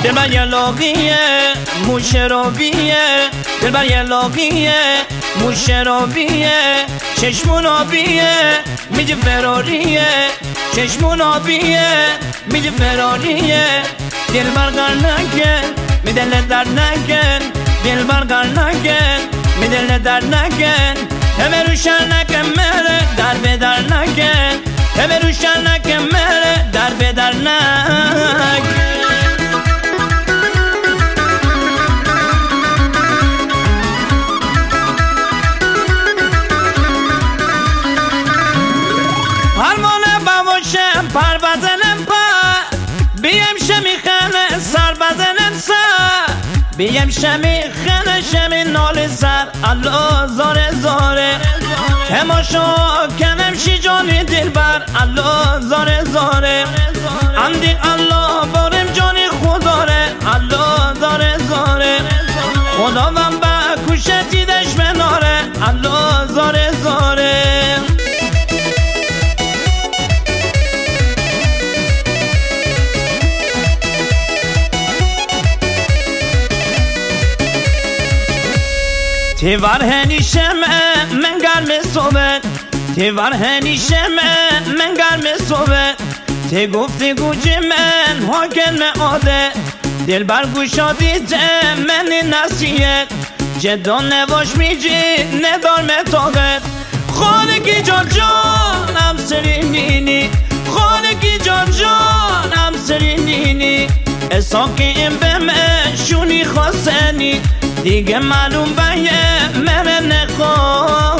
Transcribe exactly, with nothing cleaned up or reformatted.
دلبر یه لاغیه موشه رو بیه دلبر یه لاغیه موشه رو بیه چشمون آبیه میگه فراریه چشمون آبیه میگه فراریه دلبر گر نکن می دل در نکن دلبر گر نکن می دل در نکن همه روشن نکن مره در به در نکن همه روشن نکن مره در به در نکن پروانه باوشم پر بزنم پر بیم شمی خنه سر بزنم سر بیم شمی خنه شمی نال سر الله زاره زاره تماشا کنم شی جانی دلبر الله زاره زاره اندی الله بارم جانی خداره الله زاره زاره خدا من با کشتی دشمناره الله زاره زاره تیوار هنیشم من گرم صحبت تیوار هنیشم من گرم صحبت تی گفتی گوچی من حاکم عاده دل بر گوشادی من نصیحت جدا نباش میجی ندار متاقت خانگی جان جانم سرینینی خانگی جان جانم سرینینی اساقی این به مشونی خواستنی دیگه معلوم به من نخواه